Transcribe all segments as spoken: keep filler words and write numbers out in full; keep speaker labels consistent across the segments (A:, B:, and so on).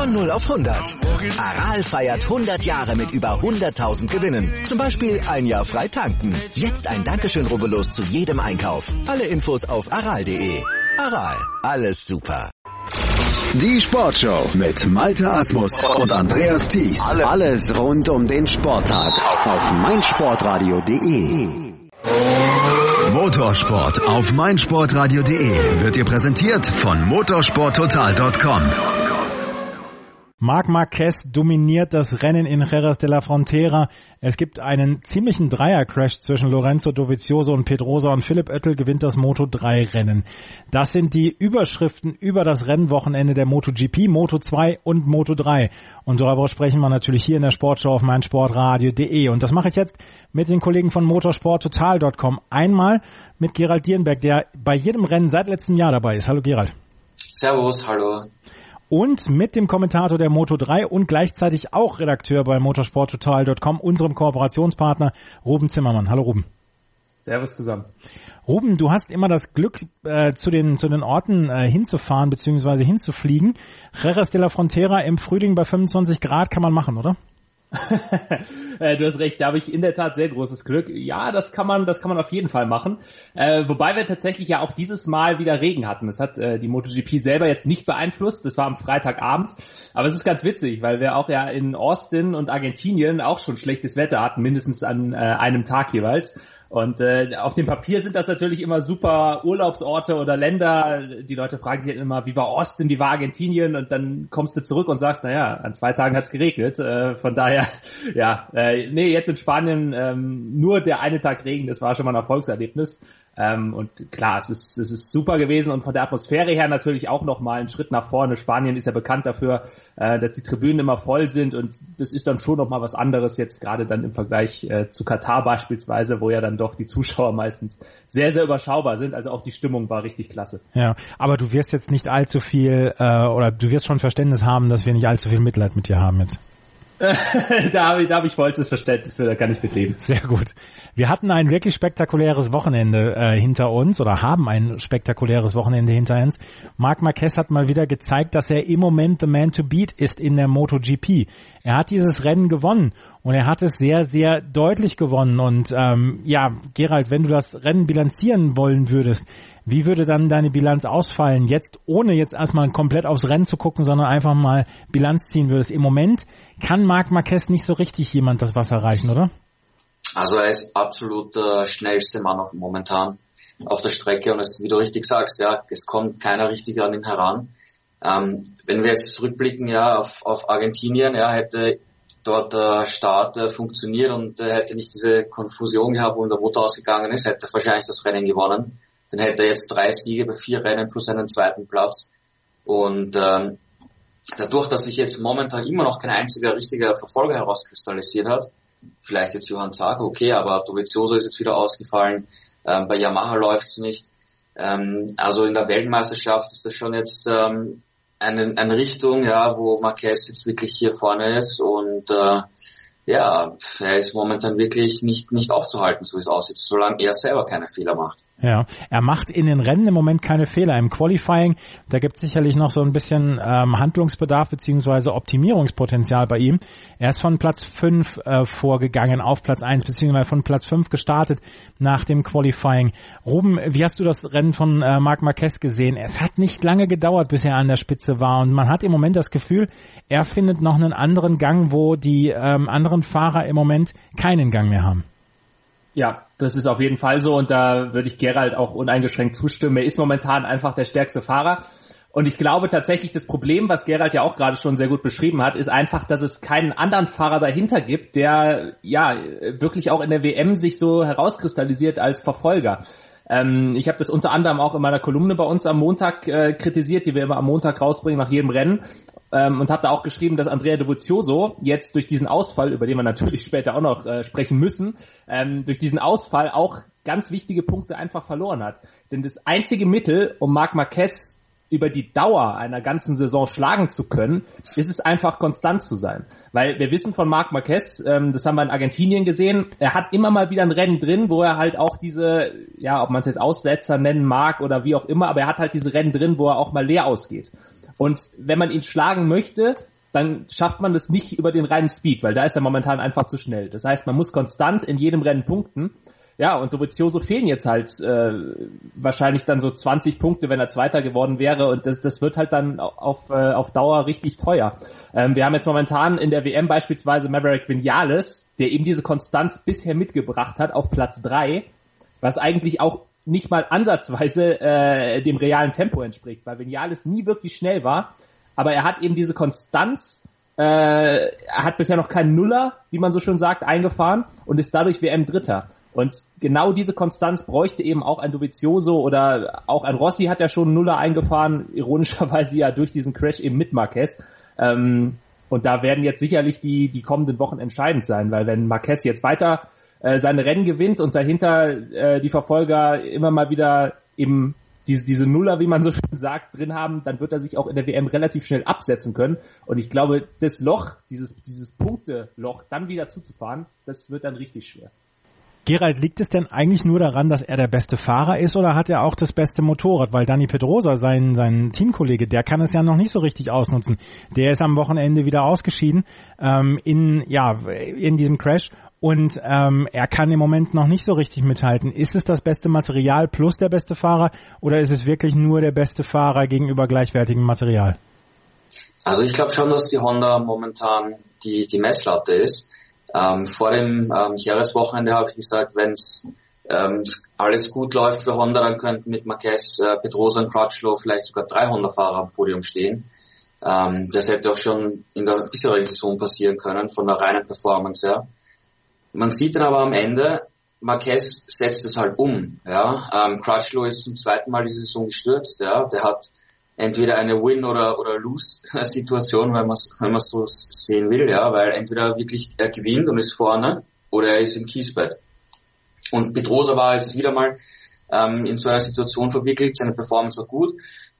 A: Von null auf hundert. Aral feiert hundert Jahre mit über hunderttausend Gewinnen. Zum Beispiel ein Jahr frei tanken. Jetzt ein Dankeschön, rubbellos zu jedem Einkauf. Alle Infos auf aral punkt de. Aral, alles super.
B: Die Sportshow mit Malte Asmus und Andreas Thies. Alles rund um den Sporttag auf meinsportradio punkt de. Motorsport auf meinsportradio punkt de wird dir präsentiert von motorsporttotal punkt com.
C: Marc Marquez dominiert das Rennen in Jerez de la Frontera. Es gibt einen ziemlichen Dreier-Crash zwischen Lorenzo Dovizioso und Pedrosa und Philipp Oettel gewinnt das Moto drei Rennen. Das sind die Überschriften über das Rennwochenende der MotoGP, Moto zwei und Moto drei. Und darüber sprechen wir natürlich hier in der Sportshow auf meinsportradio punkt de. Und das mache ich jetzt mit den Kollegen von motorsporttotal punkt com. Einmal mit Gerald Dierenberg, der bei jedem Rennen seit letztem Jahr dabei ist. Hallo Gerald.
D: Servus, hallo.
C: Und mit dem Kommentator der Moto drei und gleichzeitig auch Redakteur bei motorsporttotal punkt com, unserem Kooperationspartner Ruben Zimmermann. Hallo Ruben.
E: Servus zusammen.
C: Ruben, du hast immer das Glück, äh, zu den zu den Orten äh, hinzufahren bzw. hinzufliegen. Jerez de la Frontera im Frühling bei fünfundzwanzig Grad kann man machen, oder?
E: Du hast recht, da habe ich in der Tat sehr großes Glück. Ja, das kann man, das kann man auf jeden Fall machen. Äh, wobei wir tatsächlich ja auch dieses Mal wieder Regen hatten. Das hat äh, die MotoGP selber jetzt nicht beeinflusst. Das war am Freitagabend. Aber es ist ganz witzig, weil wir auch ja in Austin und Argentinien auch schon schlechtes Wetter hatten, mindestens an äh, einem Tag jeweils. Und äh, auf dem Papier sind das natürlich immer super Urlaubsorte oder Länder. Die Leute fragen sich immer, wie war Austin, wie war Argentinien? Und dann kommst du zurück und sagst, naja, an zwei Tagen hat's geregnet. Äh, von daher, ja, äh, nee, jetzt in Spanien ähm, nur der eine Tag Regen, das war schon mal ein Erfolgserlebnis. Ähm, und klar, es ist, es ist super gewesen und von der Atmosphäre her natürlich auch nochmal ein Schritt nach vorne. Spanien ist ja bekannt dafür, äh, dass die Tribünen immer voll sind und das ist dann schon nochmal was anderes jetzt gerade dann im Vergleich äh, zu Katar beispielsweise, wo ja dann doch die Zuschauer meistens sehr, sehr überschaubar sind. Also auch die Stimmung war richtig klasse.
C: Ja, aber du wirst jetzt nicht allzu viel äh, oder du wirst schon Verständnis haben, dass wir nicht allzu viel Mitleid mit dir haben jetzt.
E: da habe ich, da hab ich vollstes Verständnis für, da kann ich bekleben.
C: Sehr gut. Wir hatten ein wirklich spektakuläres Wochenende äh, hinter uns oder haben ein spektakuläres Wochenende hinter uns. Marc Marquez hat mal wieder gezeigt, dass er im Moment the man to beat ist in der MotoGP. Er hat dieses Rennen gewonnen und er hat es sehr, sehr deutlich gewonnen. Und ähm, ja, Gerald, wenn du das Rennen bilanzieren wollen würdest, wie würde dann deine Bilanz ausfallen? Jetzt, ohne jetzt erstmal komplett aufs Rennen zu gucken, sondern einfach mal Bilanz ziehen würdest. Im Moment kann Marc Marquez nicht so richtig jemand das Wasser reichen, oder?
D: Also er ist absolut der schnellste Mann auf, momentan auf der Strecke und es, wie du richtig sagst, ja, es kommt keiner richtig an ihn heran. Ähm, wenn wir jetzt zurückblicken, ja, auf, auf Argentinien, ja, hätte dort der Start äh, funktioniert und äh, hätte nicht diese Konfusion gehabt, wo der Motor ausgegangen ist, hätte er wahrscheinlich das Rennen gewonnen. Dann hätte er jetzt drei Siege bei vier Rennen plus einen zweiten Platz. Und ähm, dadurch, dass sich jetzt momentan immer noch kein einziger richtiger Verfolger herauskristallisiert hat, vielleicht jetzt Johann Zarco, okay, aber Dovizioso ist jetzt wieder ausgefallen, ähm, bei Yamaha läuft's nicht. Ähm, also in der Weltmeisterschaft ist das schon jetzt ähm, eine, eine Richtung, ja, wo Marquez jetzt wirklich hier vorne ist und äh, ja, er ist momentan wirklich nicht nicht aufzuhalten, so wie es aussieht, solange er selber keine Fehler macht.
C: Ja, er macht in den Rennen im Moment keine Fehler. Im Qualifying, da gibt es sicherlich noch so ein bisschen ähm, Handlungsbedarf beziehungsweise Optimierungspotenzial bei ihm. Er ist von Platz fünf äh, vorgegangen auf Platz eins, beziehungsweise von Platz fünf gestartet nach dem Qualifying. Ruben, wie hast du das Rennen von äh, Marc Marquez gesehen? Es hat nicht lange gedauert, bis er an der Spitze war und man hat im Moment das Gefühl, er findet noch einen anderen Gang, wo die ähm, anderen Fahrer im Moment keinen Gang mehr haben.
E: Ja, das ist auf jeden Fall so und da würde ich Gerald auch uneingeschränkt zustimmen. Er ist momentan einfach der stärkste Fahrer und ich glaube tatsächlich, das Problem, was Gerald ja auch gerade schon sehr gut beschrieben hat, ist einfach, dass es keinen anderen Fahrer dahinter gibt, der ja wirklich auch in der W M sich so herauskristallisiert als Verfolger. Ähm, ich habe das unter anderem auch in meiner Kolumne bei uns am Montag äh, kritisiert, die wir immer am Montag rausbringen nach jedem Rennen. Ähm, und habe da auch geschrieben, dass Andrea Dovizioso jetzt durch diesen Ausfall, über den wir natürlich später auch noch äh, sprechen müssen, ähm, durch diesen Ausfall auch ganz wichtige Punkte einfach verloren hat. Denn das einzige Mittel, um Marc Marquez über die Dauer einer ganzen Saison schlagen zu können, ist es einfach konstant zu sein. Weil wir wissen von Marc Marquez, ähm, das haben wir in Argentinien gesehen, er hat immer mal wieder ein Rennen drin, wo er halt auch diese, ja, ob man es jetzt Aussetzer nennen mag oder wie auch immer, aber er hat halt diese Rennen drin, wo er auch mal leer ausgeht. Und wenn man ihn schlagen möchte, dann schafft man das nicht über den reinen Speed, weil da ist er momentan einfach zu schnell. Das heißt, man muss konstant in jedem Rennen punkten. Ja, und Dovizioso fehlen jetzt halt äh, wahrscheinlich dann so zwanzig Punkte, wenn er Zweiter geworden wäre, und das, das wird halt dann auf, äh, auf Dauer richtig teuer. Ähm, wir haben jetzt momentan in der W M beispielsweise Maverick Vinales, der eben diese Konstanz bisher mitgebracht hat, auf Platz drei, was eigentlich auch nicht mal ansatzweise äh, dem realen Tempo entspricht, weil Vinales nie wirklich schnell war, aber er hat eben diese Konstanz, äh, er hat bisher noch keinen Nuller, wie man so schön sagt, eingefahren und ist dadurch W M-Dritter. Und genau diese Konstanz bräuchte eben auch ein Dovizioso oder auch ein Rossi hat ja schon einen Nuller eingefahren, ironischerweise ja durch diesen Crash eben mit Marquez. Ähm, und da werden jetzt sicherlich die, die kommenden Wochen entscheidend sein, weil wenn Marquez jetzt weiter äh, seine Rennen gewinnt und dahinter äh, die Verfolger immer mal wieder eben diese, diese Nuller, wie man so schön sagt, drin haben, dann wird er sich auch in der W M relativ schnell absetzen können. Und ich glaube, das Loch, dieses, dieses Punkteloch dann wieder zuzufahren, das wird dann richtig schwer.
C: Gerald, liegt es denn eigentlich nur daran, dass er der beste Fahrer ist, oder hat er auch das beste Motorrad? Weil Dani Pedrosa, sein, sein Teamkollege, der kann es ja noch nicht so richtig ausnutzen. Der ist am Wochenende wieder ausgeschieden ähm, in ja in diesem Crash und ähm, er kann im Moment noch nicht so richtig mithalten. Ist es das beste Material plus der beste Fahrer, oder ist es wirklich nur der beste Fahrer gegenüber gleichwertigem Material?
D: Also ich glaube schon, dass die Honda momentan die, die Messlatte ist. Ähm, vor dem ähm, Jahreswochenende habe ich gesagt, wenn es ähm, alles gut läuft für Honda, dann könnten mit Marquez, äh, Pedrosa und Crutchlow vielleicht sogar drei Honda-Fahrer am Podium stehen. Ähm, das hätte auch schon in der bisherigen Saison passieren können, von der reinen Performance her. Man sieht dann aber am Ende, Marquez setzt es halt um. Ja? Ähm, Crutchlow ist zum zweiten Mal diese Saison gestürzt. Ja? Der hat entweder eine Win- oder oder Lose-Situation, wenn man es wenn man so sehen will, ja, weil entweder wirklich er gewinnt und ist vorne oder er ist im Kiesbett. Und Pedrosa war jetzt wieder mal ähm, in so einer Situation verwickelt, seine Performance war gut.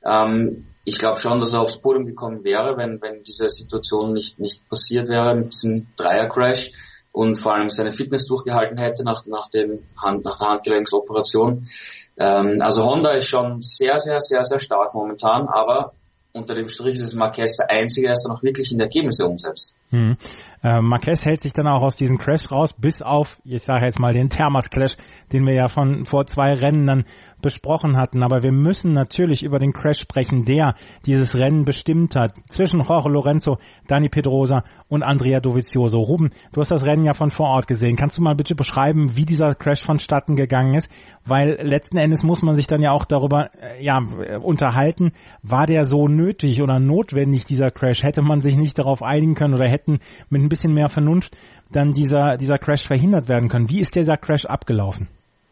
D: Ähm, ich glaube schon, dass er aufs Podium gekommen wäre, wenn wenn diese Situation nicht nicht passiert wäre mit diesem Dreier-Crash und vor allem seine Fitness durchgehalten hätte nach nach dem Hand, nach der Handgelenksoperation. Ähm, also Honda ist schon sehr, sehr, sehr, sehr stark momentan, aber unter dem Strich ist es Marquez der Einzige, der es dann auch wirklich in die Ergebnisse umsetzt.
C: Hm. Äh, Marquez hält sich dann auch aus diesem Crash raus, bis auf, ich sage jetzt mal, den Termas-Clash, den wir ja von vor zwei Rennen dann besprochen hatten. Aber wir müssen natürlich über den Crash sprechen, der dieses Rennen bestimmt hat, zwischen Jorge Lorenzo, Dani Pedrosa und Andrea Dovizioso. Ruben, du hast das Rennen ja von vor Ort gesehen. Kannst du mal bitte beschreiben, wie dieser Crash vonstatten gegangen ist? Weil letzten Endes muss man sich dann ja auch darüber äh, ja unterhalten, war der so nötig oder notwendig, dieser Crash? Hätte man sich nicht darauf einigen können oder hätten mit ein bisschen mehr Vernunft dann dieser dieser Crash verhindert werden können? Wie ist dieser Crash abgelaufen?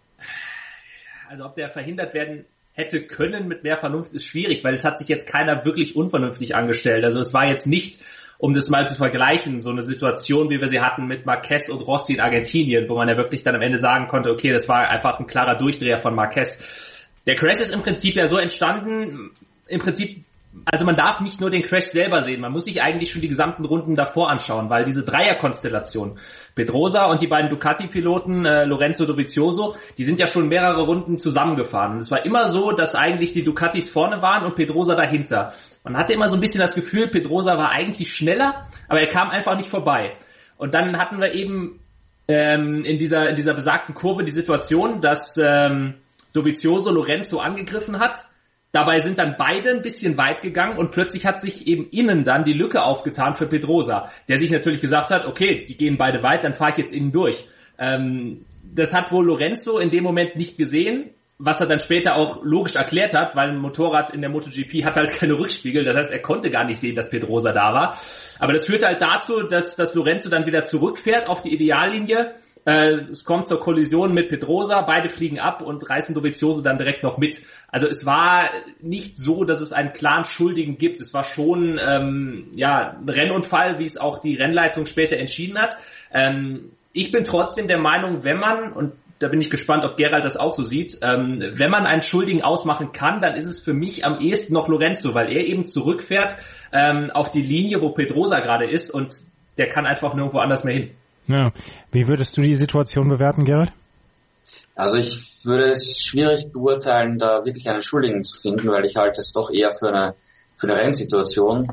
E: Also ob der verhindert werden hätte können mit mehr Vernunft ist schwierig, weil es hat sich jetzt keiner wirklich unvernünftig angestellt. Also es war jetzt nicht, um das mal zu vergleichen, so eine Situation, wie wir sie hatten mit Marquez und Rossi in Argentinien, wo man ja wirklich dann am Ende sagen konnte, okay, das war einfach ein klarer Durchdreher von Marquez. Der Crash ist im Prinzip ja so entstanden, im Prinzip, also man darf nicht nur den Crash selber sehen, man muss sich eigentlich schon die gesamten Runden davor anschauen, weil diese Dreierkonstellation, Pedrosa und die beiden Ducati-Piloten, äh, Lorenzo Dovizioso, die sind ja schon mehrere Runden zusammengefahren. Und es war immer so, dass eigentlich die Ducatis vorne waren und Pedrosa dahinter. Man hatte immer so ein bisschen das Gefühl, Pedrosa war eigentlich schneller, aber er kam einfach nicht vorbei. Und dann hatten wir eben ähm, in dieser in dieser besagten Kurve die Situation, dass ähm, Dovizioso Lorenzo angegriffen hat. Dabei sind dann beide ein bisschen weit gegangen und plötzlich hat sich eben innen dann die Lücke aufgetan für Pedrosa, der sich natürlich gesagt hat, okay, die gehen beide weit, dann fahre ich jetzt innen durch. Ähm, das hat wohl Lorenzo in dem Moment nicht gesehen, was er dann später auch logisch erklärt hat, weil ein Motorrad in der MotoGP hat halt keine Rückspiegel, das heißt, er konnte gar nicht sehen, dass Pedrosa da war. Aber das führte halt dazu, dass, dass Lorenzo dann wieder zurückfährt auf die Ideallinie. Äh, es kommt zur Kollision mit Pedrosa, beide fliegen ab und reißen Dovizioso dann direkt noch mit. Also es war nicht so, dass es einen klaren Schuldigen gibt. Es war schon ähm, ja ein Rennunfall, wie es auch die Rennleitung später entschieden hat. Ähm, ich bin trotzdem der Meinung, wenn man, und da bin ich gespannt, ob Gerald das auch so sieht, ähm, wenn man einen Schuldigen ausmachen kann, dann ist es für mich am ehesten noch Lorenzo, weil er eben zurückfährt ähm, auf die Linie, wo Pedrosa gerade ist und der kann einfach nirgendwo anders mehr hin.
C: Ja. Wie würdest du die Situation bewerten, Gerald?
D: Also ich würde es schwierig beurteilen, da wirklich einen Schuldigen zu finden, weil ich halte es doch eher für eine für eine Rennsituation.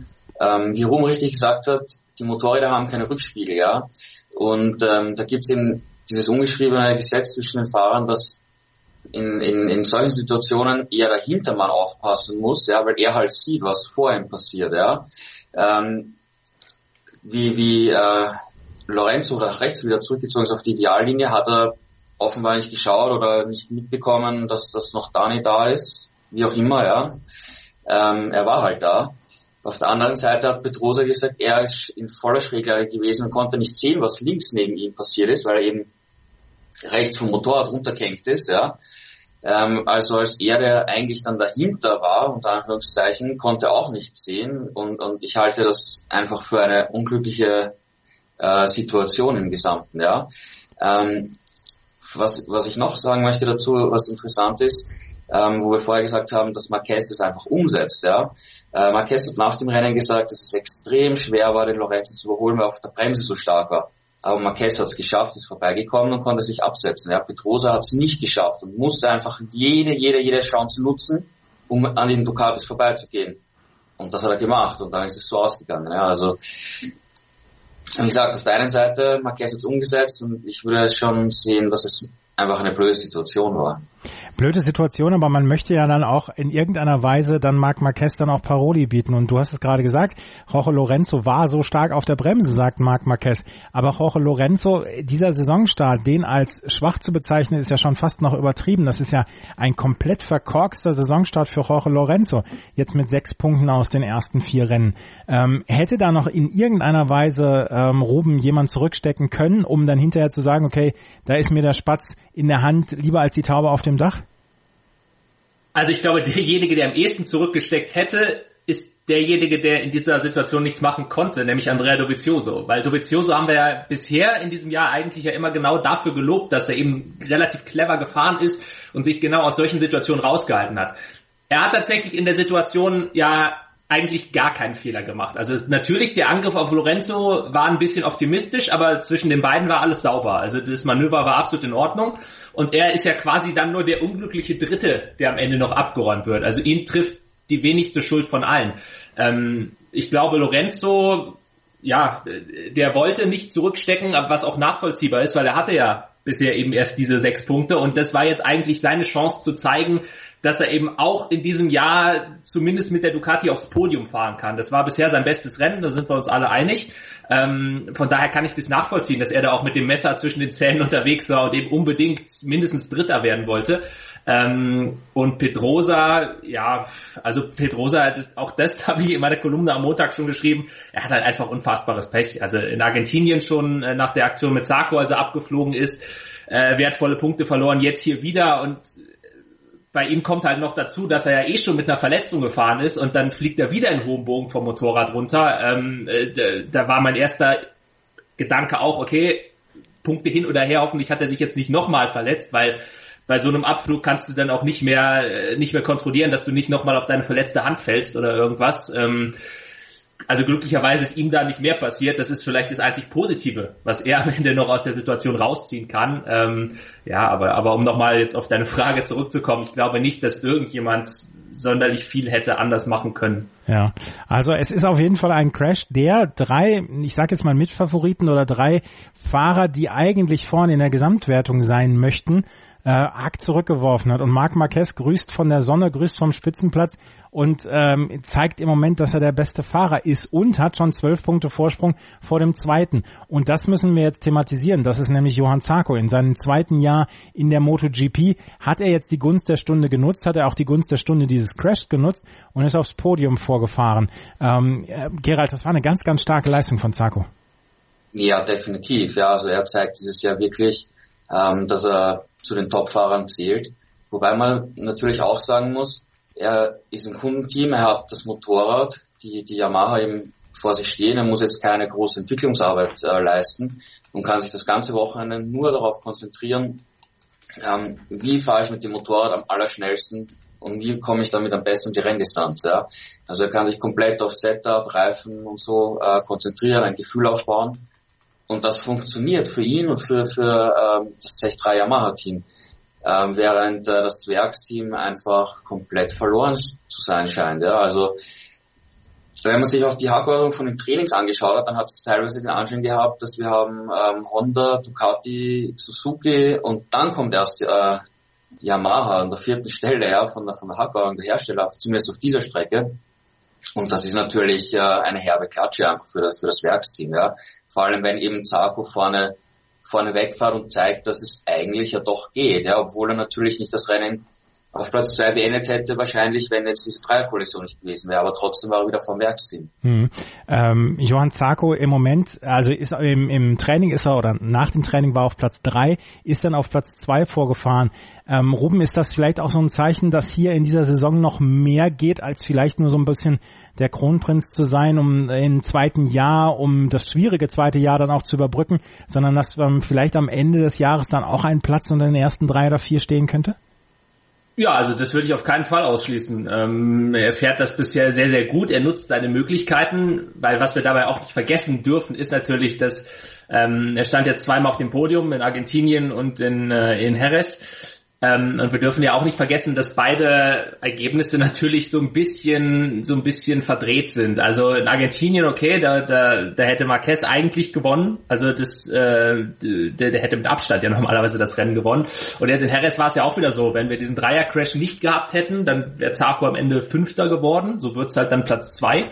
D: ähm, wie Ruben richtig gesagt hat, die Motorräder haben keine Rückspiegel, ja. Und ähm, da gibt's eben dieses ungeschriebene Gesetz zwischen den Fahrern, dass in, in, in solchen Situationen eher der Hintermann aufpassen muss, ja, weil er halt sieht, was vor ihm passiert, ja. Ähm, wie wie äh, Lorenzo nach rechts wieder zurückgezogen ist auf die Ideallinie, hat er offenbar nicht geschaut oder nicht mitbekommen, dass das noch Dani da ist, wie auch immer, ja. Ähm, er war halt da. Auf der anderen Seite hat Pedrosa gesagt, er ist in voller Schräglage gewesen und konnte nicht sehen, was links neben ihm passiert ist, weil er eben rechts vom Motorrad runtergehängt ist, ja. Ähm, also als er, der eigentlich dann dahinter war, unter Anführungszeichen, konnte auch nicht sehen und, und ich halte das einfach für eine unglückliche äh, Situation im Gesamten, ja. Ähm, was, was ich noch sagen möchte dazu, was interessant ist, ähm, wo wir vorher gesagt haben, dass Marquez es einfach umsetzt, ja. Äh, Marquez hat nach dem Rennen gesagt, dass es extrem schwer war, den Lorenzo zu überholen, weil er auf der Bremse so stark war. Aber Marquez hat es geschafft, ist vorbeigekommen und konnte sich absetzen. Ja, Pedrosa hat es nicht geschafft und musste einfach jede, jede, jede Chance nutzen, um an den Ducatis vorbeizugehen. Und das hat er gemacht und dann ist es so ausgegangen. Ja, also, wie gesagt, auf der einen Seite, Marquez hat es umgesetzt und ich würde schon sehen, dass es einfach eine blöde Situation war.
C: Blöde Situation, aber man möchte ja dann auch in irgendeiner Weise dann Marc Marquez dann auch Paroli bieten. Und du hast es gerade gesagt, Jorge Lorenzo war so stark auf der Bremse, sagt Marc Marquez. Aber Jorge Lorenzo, dieser Saisonstart, den als schwach zu bezeichnen, ist ja schon fast noch übertrieben. Das ist ja ein komplett verkorkster Saisonstart für Jorge Lorenzo. Jetzt mit sechs Punkten aus den ersten vier Rennen. Ähm, hätte da noch in irgendeiner Weise ähm, Ruben jemand zurückstecken können, um dann hinterher zu sagen, okay, da ist mir der Spatz in der Hand lieber als die Taube auf dem Dach?
E: Also ich glaube, derjenige, der am ehesten zurückgesteckt hätte, ist derjenige, der in dieser Situation nichts machen konnte, nämlich Andrea Dovizioso. Weil Dovizioso haben wir ja bisher in diesem Jahr eigentlich ja immer genau dafür gelobt, dass er eben relativ clever gefahren ist und sich genau aus solchen Situationen rausgehalten hat. Er hat tatsächlich in der Situation ja eigentlich gar keinen Fehler gemacht. Also natürlich, der Angriff auf Lorenzo war ein bisschen optimistisch, aber zwischen den beiden war alles sauber. Also das Manöver war absolut in Ordnung und er ist ja quasi dann nur der unglückliche Dritte, der am Ende noch abgeräumt wird. Also ihn trifft die wenigste Schuld von allen. Ähm, ich glaube, Lorenzo, ja, der wollte nicht zurückstecken, was auch nachvollziehbar ist, weil er hatte ja bisher eben erst diese sechs Punkte und das war jetzt eigentlich seine Chance zu zeigen, dass er eben auch in diesem Jahr zumindest mit der Ducati aufs Podium fahren kann. Das war bisher sein bestes Rennen, da sind wir uns alle einig. Ähm, von daher kann ich das nachvollziehen, dass er da auch mit dem Messer zwischen den Zähnen unterwegs war und eben unbedingt mindestens Dritter werden wollte. Ähm, und Pedrosa, ja, also Pedrosa, das, auch das habe ich in meiner Kolumne am Montag schon geschrieben, er hat halt einfach unfassbares Pech. Also in Argentinien schon äh, nach der Aktion mit Zarco, als er abgeflogen ist, äh, wertvolle Punkte verloren, jetzt hier wieder und bei ihm kommt halt noch dazu, dass er ja eh schon mit einer Verletzung gefahren ist und dann fliegt er wieder in hohem Bogen vom Motorrad runter. Ähm, äh, da war mein erster Gedanke auch, okay, Punkte hin oder her, hoffentlich hat er sich jetzt nicht nochmal verletzt, weil bei so einem Abflug kannst du dann auch nicht mehr äh, nicht mehr kontrollieren, dass du nicht nochmal auf deine verletzte Hand fällst oder irgendwas. Ähm, Also glücklicherweise ist ihm da nicht mehr passiert. Das ist vielleicht das einzig Positive, was er am Ende noch aus der Situation rausziehen kann. Ähm, ja, aber, aber um nochmal jetzt auf deine Frage zurückzukommen, ich glaube nicht, dass irgendjemand sonderlich viel hätte anders machen können.
C: Ja, also es ist auf jeden Fall ein Crash, der drei, ich sage jetzt mal Mitfavoriten oder drei Fahrer, die eigentlich vorne in der Gesamtwertung sein möchten, äh, arg zurückgeworfen hat. Und Marc Marquez grüßt von der Sonne, grüßt vom Spitzenplatz und ähm, zeigt im Moment, dass er der beste Fahrer ist und hat schon zwölf Punkte Vorsprung vor dem Zweiten. Und das müssen wir jetzt thematisieren. Das ist nämlich Johann Zarco. In seinem zweiten Jahr in der MotoGP hat er jetzt die Gunst der Stunde genutzt, hat er auch die Gunst der Stunde dieses Crashs genutzt und ist aufs Podium vorgefahren. Ähm, äh, Gerald, das war eine ganz, ganz starke Leistung von Zarco.
D: Ja, definitiv. Ja, also er zeigt dieses Jahr wirklich, ähm, dass er zu den Top-Fahrern zählt. Wobei man natürlich auch sagen muss, er ist im Kundenteam, er hat das Motorrad, die, die Yamaha eben vor sich stehen, er muss jetzt keine große Entwicklungsarbeit äh, leisten und kann sich das ganze Wochenende nur darauf konzentrieren, ähm, wie fahre ich mit dem Motorrad am allerschnellsten und wie komme ich damit am besten um die Renndistanz. Ja? Also er kann sich komplett auf Setup, Reifen und so äh, konzentrieren, ein Gefühl aufbauen. Und das funktioniert für ihn und für, für ähm, das Tech drei Yamaha-Team. Ähm, während äh, das Werksteam einfach komplett verloren zu sein scheint. Ja? Also wenn man sich auch die Haarordnung von den Trainings angeschaut hat, dann hat es teilweise den Anschein gehabt, dass wir haben ähm, Honda, Ducati, Suzuki und dann kommt erst äh, Yamaha an der vierten Stelle, ja, von der, von der Haarordnung der Hersteller, zumindest auf dieser Strecke. Und das ist natürlich äh, eine herbe Klatsche einfach für das, für das Werksteam, ja. Vor allem, wenn eben Zarco vorne, vorne wegfährt und zeigt, dass es eigentlich ja doch geht, ja, obwohl er natürlich nicht das Rennen auf Platz zwei beendet hätte, wahrscheinlich, wenn jetzt diese Dreierkollision nicht gewesen wäre, aber trotzdem war er wieder vom Werksteam.
C: Hm. Ähm, Johann Zarco im Moment, also ist im, im Training ist er, oder nach dem Training war er auf Platz drei, ist dann auf Platz zwei vorgefahren. Ähm, Ruben, ist das vielleicht auch so ein Zeichen, dass hier in dieser Saison noch mehr geht, als vielleicht nur so ein bisschen der Kronprinz zu sein, um im zweiten Jahr, um das schwierige zweite Jahr dann auch zu überbrücken, sondern dass ähm, vielleicht am Ende des Jahres dann auch ein Platz unter den ersten drei oder vier stehen könnte?
E: Ja, also das würde ich auf keinen Fall ausschließen. Ähm, er fährt das bisher sehr, sehr gut. Er nutzt seine Möglichkeiten, weil was wir dabei auch nicht vergessen dürfen, ist natürlich, dass ähm, er stand jetzt zweimal auf dem Podium in Argentinien und in, äh, in Jerez. Ähm, und wir dürfen ja auch nicht vergessen, dass beide Ergebnisse natürlich so ein bisschen, so ein bisschen verdreht sind. Also in Argentinien, okay, da, da, da hätte Marquez eigentlich gewonnen. Also das, äh, der, der hätte mit Abstand ja normalerweise das Rennen gewonnen. Und jetzt in Jerez war es ja auch wieder so, wenn wir diesen Dreier-Crash nicht gehabt hätten, dann wäre Zarco am Ende Fünfter geworden. So wird's halt dann Platz zwei.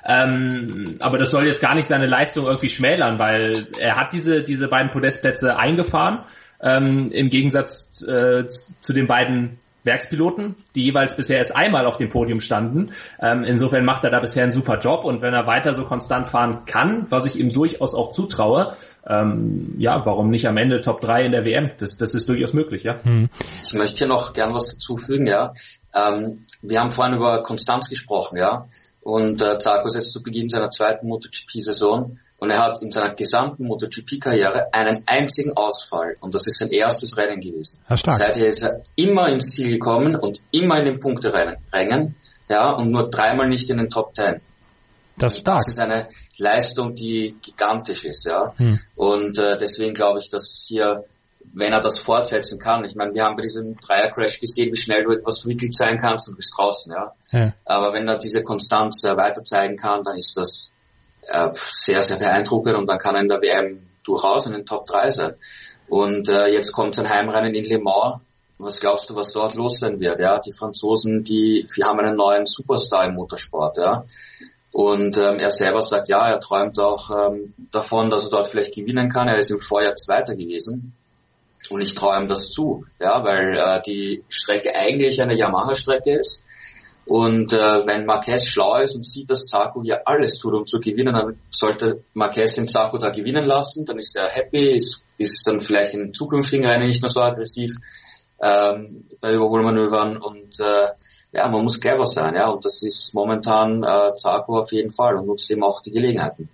E: Ähm, aber das soll jetzt gar nicht seine Leistung irgendwie schmälern, weil er hat diese, diese beiden Podestplätze eingefahren. Ähm, im Gegensatz äh, zu den beiden Werkspiloten, die jeweils bisher erst einmal auf dem Podium standen. Ähm, insofern macht er da bisher einen super Job und wenn er weiter so konstant fahren kann, was ich ihm durchaus auch zutraue, ähm, ja, warum nicht am Ende Top drei in der W M? Das, das ist durchaus möglich, ja.
C: Hm.
D: Ich möchte hier noch gern was dazufügen, ja. Ähm, wir haben vorhin über Konstanz gesprochen, ja. Und äh, Zarco ist jetzt zu Beginn seiner zweiten MotoGP-Saison und er hat in seiner gesamten MotoGP-Karriere einen einzigen Ausfall und das ist sein erstes Rennen gewesen. Seither ist er immer ins Ziel gekommen und immer in den Punkterängen, ja, und nur dreimal nicht in den Top Ten.
C: Das ist stark.
D: Das ist eine Leistung, die gigantisch ist, ja. Hm. Und äh, deswegen glaube ich, dass hier, wenn er das fortsetzen kann. Ich meine, wir haben bei diesem Dreier-Crash gesehen, wie schnell du etwas verwickelt sein kannst und bist draußen, ja. ja. Aber wenn er diese Konstanz äh, weiter zeigen kann, dann ist das äh, sehr, sehr beeindruckend und dann kann er in der W M durchaus in den Top drei sein. Und äh, jetzt kommt sein Heimrennen in Le Mans. Was glaubst du, was dort los sein wird? Ja, die Franzosen, die, die haben einen neuen Superstar im Motorsport, ja. Und ähm, er selber sagt, ja, er träumt auch ähm, davon, dass er dort vielleicht gewinnen kann. Er ist im Vorjahr Zweiter gewesen. Und ich traue ihm das zu, ja, weil äh, die Strecke eigentlich eine Yamaha-Strecke ist. Und äh, wenn Marquez schlau ist und sieht, dass Zarco hier alles tut, um zu gewinnen, dann sollte Marquez den Zarco da gewinnen lassen. Dann ist er happy, ist, ist dann vielleicht in zukünftigen Rennen nicht mehr so aggressiv ähm, bei Überholmanövern. Und äh, ja, man muss clever sein, ja. Und das ist momentan äh, Zarco auf jeden Fall und nutzt eben auch die Gelegenheiten.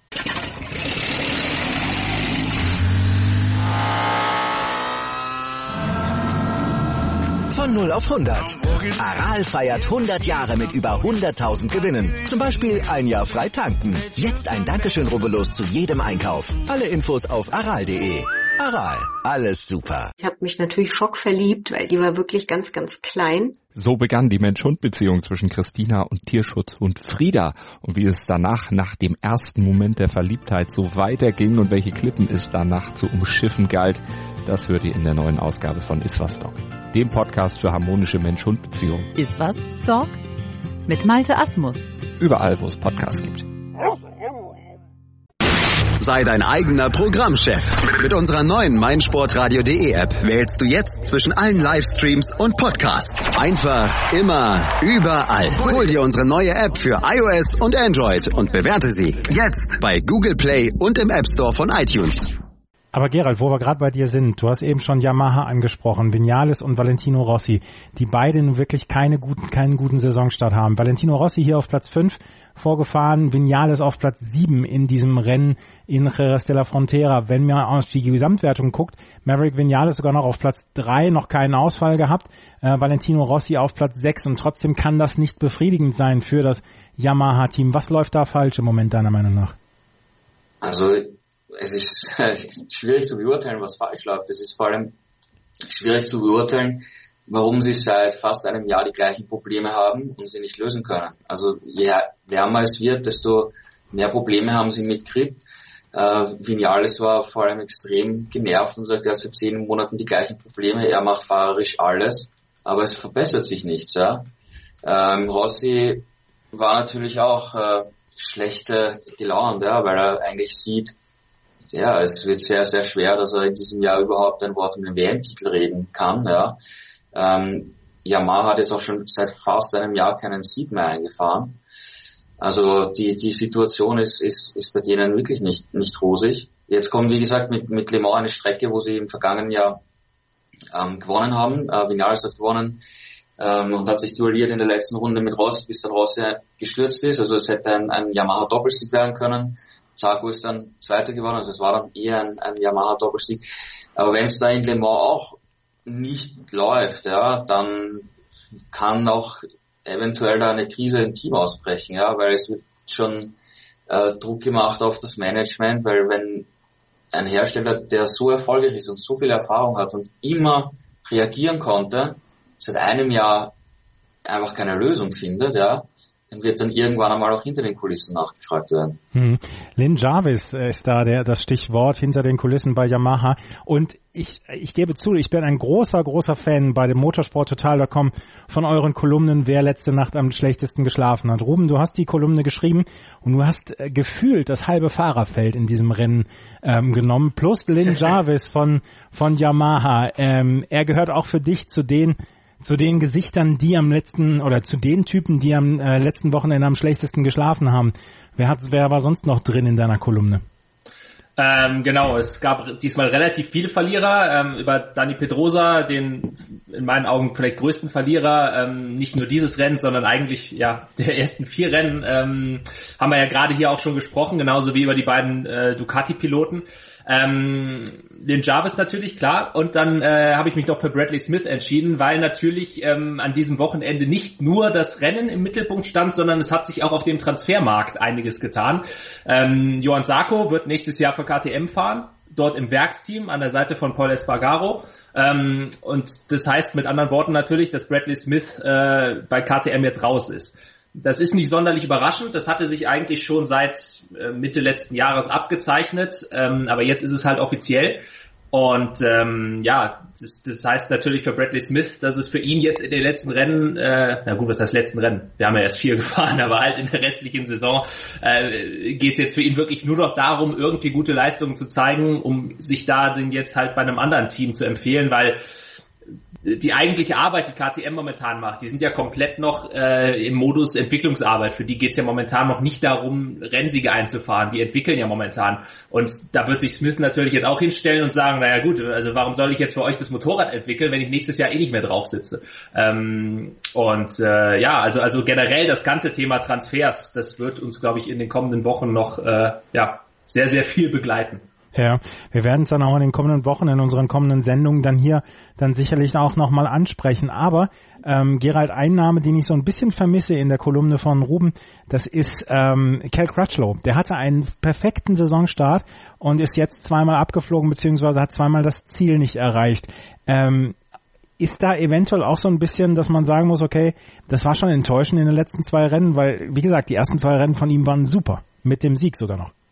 A: Von null auf hundert. Aral feiert hundert Jahre mit über hunderttausend Gewinnen. Zum Beispiel ein Jahr frei tanken. Jetzt ein Dankeschön, rubbellos zu jedem Einkauf. Alle Infos auf aral punkt de. Aral, alles super.
F: Ich habe mich natürlich schockverliebt, weil die war wirklich ganz, ganz klein.
G: So begann die Mensch-Hund-Beziehung zwischen Christina und Tierschutzhund Frieda. Und wie es danach, nach dem ersten Moment der Verliebtheit, so weiterging und welche Klippen es danach zu umschiffen galt, das hört ihr in der neuen Ausgabe von Iswas Dog, dem Podcast für harmonische Mensch-Hund-Beziehungen.
H: Iswas Dog mit Malte Asmus.
G: Überall, wo es Podcasts gibt.
B: Sei dein eigener Programmchef. Mit unserer neuen meinsportradio punkt de App wählst du jetzt zwischen allen Livestreams und Podcasts. Einfach, immer, überall. Hol dir unsere neue App für iOS und Android und bewerte sie jetzt bei Google Play und im App Store von iTunes.
C: Aber Gerald, wo wir gerade bei dir sind, du hast eben schon Yamaha angesprochen, Viñales und Valentino Rossi, die beide nun wirklich keine guten, keinen guten Saisonstart haben. Valentino Rossi hier auf Platz fünf vorgefahren, Viñales auf Platz sieben in diesem Rennen in Jerez de la Frontera. Wenn man auf die Gesamtwertung guckt, Maverick Viñales sogar noch auf Platz drei, noch keinen Ausfall gehabt, äh, Valentino Rossi auf Platz sechs und trotzdem kann das nicht befriedigend sein für das Yamaha-Team. Was läuft da falsch im Moment deiner Meinung nach?
D: Also es ist schwierig zu beurteilen, was falsch läuft. Es ist vor allem schwierig zu beurteilen, warum sie seit fast einem Jahr die gleichen Probleme haben und sie nicht lösen können. Also je wärmer es wird, desto mehr Probleme haben sie mit Grip. Äh, Vinales war vor allem extrem genervt und sagt, er hat seit zehn Monaten die gleichen Probleme, er macht fahrerisch alles, aber es verbessert sich nichts. Ja. Ähm, Rossi war natürlich auch äh, schlecht äh, gelaunt, ja, weil er eigentlich sieht, ja, es wird sehr, sehr schwer, dass er in diesem Jahr überhaupt ein Wort um den W M-Titel reden kann. Ja. Ähm, Yamaha hat jetzt auch schon seit fast einem Jahr keinen Sieg mehr eingefahren. Also die die Situation ist ist ist bei denen wirklich nicht nicht rosig. Jetzt kommt, wie gesagt, mit mit Le Mans eine Strecke, wo sie im vergangenen Jahr ähm, gewonnen haben. Äh, Vinales hat gewonnen ähm, und hat sich duelliert in der letzten Runde mit Rossi, bis dann Rossi gestürzt ist. Also es hätte ein, ein Yamaha-Doppelsieg werden können. Zarco ist dann Zweiter geworden, also es war dann eher ein, ein Yamaha-Doppelsieg. Aber wenn es da in Le Mans auch nicht läuft, ja, dann kann auch eventuell da eine Krise im Team ausbrechen, ja, weil es wird schon äh, Druck gemacht auf das Management, weil wenn ein Hersteller, der so erfolgreich ist und so viel Erfahrung hat und immer reagieren konnte, seit einem Jahr einfach keine Lösung findet, ja, dann wird dann irgendwann einmal auch hinter den Kulissen nachgefragt werden.
C: Hm. Lin Jarvis ist da der das Stichwort hinter den Kulissen bei Yamaha. Und ich ich gebe zu, ich bin ein großer, großer Fan bei dem motorsport total punkt com von euren Kolumnen, wer letzte Nacht am schlechtesten geschlafen hat. Ruben, du hast die Kolumne geschrieben und du hast äh, gefühlt das halbe Fahrerfeld in diesem Rennen ähm, genommen, plus Lin Jarvis von von Yamaha. Ähm, er gehört auch für dich zu den zu den Gesichtern, die am letzten, oder zu den Typen, die am äh, letzten Wochenende am schlechtesten geschlafen haben. Wer hat, wer war sonst noch drin in deiner Kolumne?
E: Ähm, genau, es gab diesmal relativ viele Verlierer. Ähm, über Dani Pedrosa, den in meinen Augen vielleicht größten Verlierer, ähm, nicht nur dieses Rennen, sondern eigentlich ja der ersten vier Rennen, ähm, haben wir ja gerade hier auch schon gesprochen, genauso wie über die beiden äh, Ducati-Piloten. Ähm, den Jarvis natürlich, klar. Und dann äh, habe ich mich doch für Bradley Smith entschieden, weil natürlich ähm, an diesem Wochenende nicht nur das Rennen im Mittelpunkt stand, sondern es hat sich auch auf dem Transfermarkt einiges getan. Ähm, Johann Zarco wird nächstes Jahr für K T M fahren, dort im Werksteam an der Seite von Paul Espargaro. Ähm, und das heißt mit anderen Worten natürlich, dass Bradley Smith äh, bei K T M jetzt raus ist. Das ist nicht sonderlich überraschend, das hatte sich eigentlich schon seit äh, Mitte letzten Jahres abgezeichnet, ähm, aber jetzt ist es halt offiziell. Und ähm, ja, das, das heißt natürlich für Bradley Smith, dass es für ihn jetzt in den letzten Rennen, äh, na gut, was heißt letzten Rennen? Wir haben ja erst vier gefahren, aber halt in der restlichen Saison äh, geht es jetzt für ihn wirklich nur noch darum, irgendwie gute Leistungen zu zeigen, um sich da dann jetzt halt bei einem anderen Team zu empfehlen, weil die eigentliche Arbeit, die K T M momentan macht, die sind ja komplett noch äh, im Modus Entwicklungsarbeit. Für die geht's ja momentan noch nicht darum, Rennsiege einzufahren. Die entwickeln ja momentan. Und da wird sich Smith natürlich jetzt auch hinstellen und sagen, naja gut, also warum soll ich jetzt für euch das Motorrad entwickeln, wenn ich nächstes Jahr eh nicht mehr drauf sitze? Ähm, und äh, ja, also also generell das ganze Thema Transfers, das wird uns, glaube ich, in den kommenden Wochen noch äh, ja sehr, sehr viel begleiten.
C: Ja, wir werden es dann auch in den kommenden Wochen, in unseren kommenden Sendungen dann hier dann sicherlich auch nochmal ansprechen. Aber ähm, Gerald, ein Name, den ich so ein bisschen vermisse in der Kolumne von Ruben, das ist ähm, Cal Crutchlow. Der hatte einen perfekten Saisonstart und ist jetzt zweimal abgeflogen, beziehungsweise hat zweimal das Ziel nicht erreicht. Ähm, ist da eventuell auch so ein bisschen, dass man sagen muss, okay, das war schon enttäuschend in den letzten zwei Rennen, weil, wie gesagt, die ersten zwei Rennen von ihm waren super, mit dem Sieg sogar noch.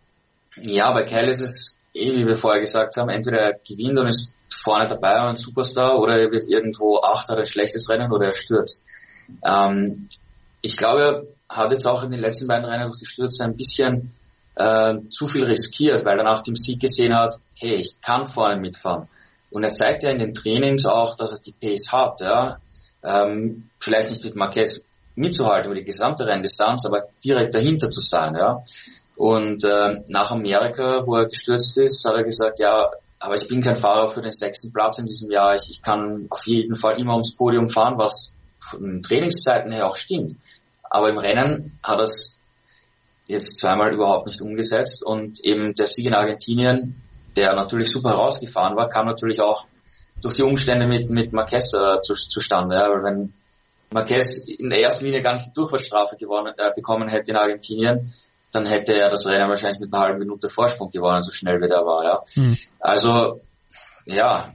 D: Ja, bei Cal ist es, eh, wie wir vorher gesagt haben, entweder er gewinnt und ist vorne dabei und ein Superstar, oder er wird irgendwo acht, hat ein schlechtes Rennen oder er stürzt. Ähm, ich glaube, er hat jetzt auch in den letzten beiden Rennen durch die Stürze ein bisschen äh, zu viel riskiert, weil er nach dem Sieg gesehen hat, hey, ich kann vorne mitfahren. Und er zeigt ja in den Trainings auch, dass er die Pace hat, ja. Ähm, vielleicht nicht mit Marquez mitzuhalten über die gesamte Renndistanz, aber direkt dahinter zu sein, ja. Und äh, nach Amerika, wo er gestürzt ist, hat er gesagt, ja, aber ich bin kein Fahrer für den sechsten Platz in diesem Jahr. Ich, ich kann auf jeden Fall immer ums Podium fahren, was von den Trainingszeiten her auch stimmt. Aber im Rennen hat er es jetzt zweimal überhaupt nicht umgesetzt. Und eben der Sieg in Argentinien, der natürlich super herausgefahren war, kam natürlich auch durch die Umstände mit mit Marquez äh, zu, zustande. Ja, weil wenn Marquez in der ersten Linie gar nicht die Durchfahrtsstrafe gewonnen, äh, bekommen hätte in Argentinien, dann hätte er das Rennen wahrscheinlich mit einer halben Minute Vorsprung gewonnen, so schnell wie der war, ja. Mhm. Also, ja,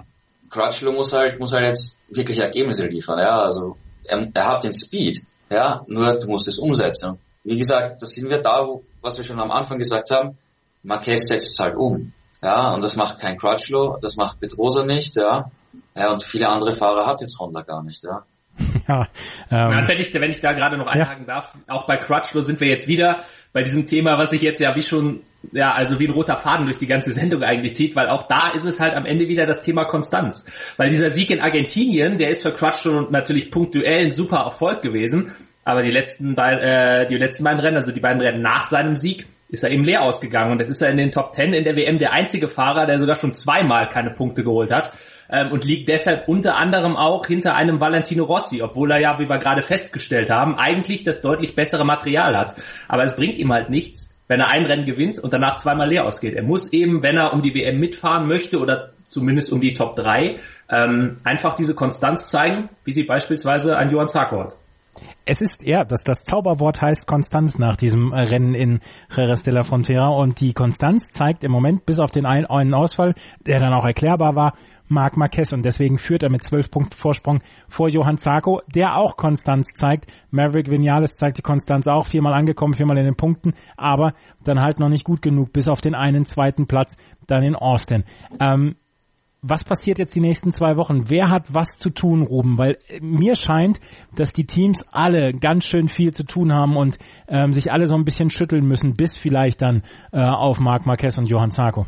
D: Crutchlow muss halt, muss halt jetzt wirklich Ergebnisse liefern, ja, also er, er hat den Speed, ja, nur du musst es umsetzen. Wie gesagt, da sind wir da, wo, was wir schon am Anfang gesagt haben, Marquez setzt es halt um, ja, und das macht kein Crutchlow, das macht Pedrosa nicht, ja, ja, und viele andere Fahrer hat jetzt Honda gar nicht, ja.
E: Ja, ähm, ja, wenn ich, wenn ich da gerade noch einhaken ja. darf, auch bei Crutchlow sind wir jetzt wieder bei diesem Thema, was sich jetzt ja wie schon, ja, also wie ein roter Faden durch die ganze Sendung eigentlich zieht, weil auch da ist es halt am Ende wieder das Thema Konstanz. Weil dieser Sieg in Argentinien, der ist für Crutchlow natürlich punktuell ein super Erfolg gewesen, aber die letzten beiden, äh, die letzten beiden Rennen, also die beiden Rennen nach seinem Sieg, ist er eben leer ausgegangen und jetzt ist er in den Top Ten in der W M der einzige Fahrer, der sogar schon zweimal keine Punkte geholt hat. Und liegt deshalb unter anderem auch hinter einem Valentino Rossi, obwohl er ja, wie wir gerade festgestellt haben, eigentlich das deutlich bessere Material hat. Aber es bringt ihm halt nichts, wenn er ein Rennen gewinnt und danach zweimal leer ausgeht. Er muss eben, wenn er um die W M mitfahren möchte oder zumindest um die Top drei, ähm, einfach diese Konstanz zeigen, wie sie beispielsweise ein Johann Zarco hat.
C: Es ist, ja, dass das Zauberwort heißt Konstanz nach diesem Rennen in Jerez de la Frontera und die Konstanz zeigt im Moment bis auf den einen Ausfall, der dann auch erklärbar war, Marc Marquez und deswegen führt er mit zwölf Punkten Vorsprung vor Johann Zarco, der auch Konstanz zeigt. Maverick Vinales zeigt die Konstanz auch, viermal angekommen, viermal in den Punkten, aber dann halt noch nicht gut genug, bis auf den einen zweiten Platz dann in Austin. Ähm, was passiert jetzt die nächsten zwei Wochen? Wer hat was zu tun, Ruben? Weil mir scheint, dass die Teams alle ganz schön viel zu tun haben und ähm, sich alle so ein bisschen schütteln müssen, bis vielleicht dann äh, auf Marc Marquez und Johann Zarco.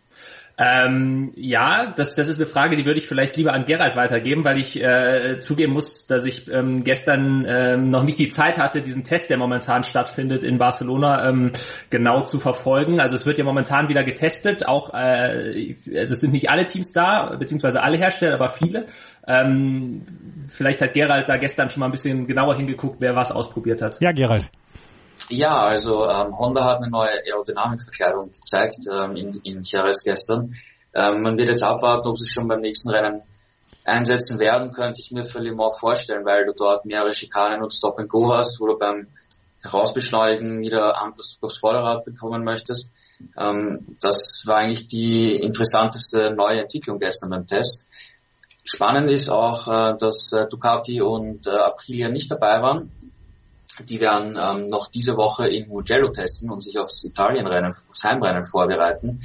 E: Ähm, ja, das, das ist eine Frage, die würde ich vielleicht lieber an Gerald weitergeben, weil ich äh, zugeben muss, dass ich ähm, gestern ähm, noch nicht die Zeit hatte, diesen Test, der momentan stattfindet in Barcelona, ähm, genau zu verfolgen. Also es wird ja momentan wieder getestet, auch äh, also es sind nicht alle Teams da, beziehungsweise alle Hersteller, aber viele. Ähm, vielleicht hat Gerald da gestern schon mal ein bisschen genauer hingeguckt, wer was ausprobiert hat.
C: Ja, Gerald.
D: Ja, also ähm, Honda hat eine neue Aerodynamikverkleidung gezeigt ähm, in, in Jerez gestern. Ähm, man wird jetzt abwarten, ob sie es schon beim nächsten Rennen einsetzen werden, könnte ich mir für Le Mans vorstellen, weil du dort mehrere Schikanen und Stop and Go hast, wo du beim Herausbeschleunigen wieder Angriff aufs Vorderrad bekommen möchtest. Ähm, das war eigentlich die interessanteste neue Entwicklung gestern beim Test. Spannend ist auch, äh, dass äh, Ducati und äh, Aprilia nicht dabei waren. Die werden ähm, noch diese Woche in Mugello testen und sich aufs Italienrennen, aufs Heimrennen vorbereiten.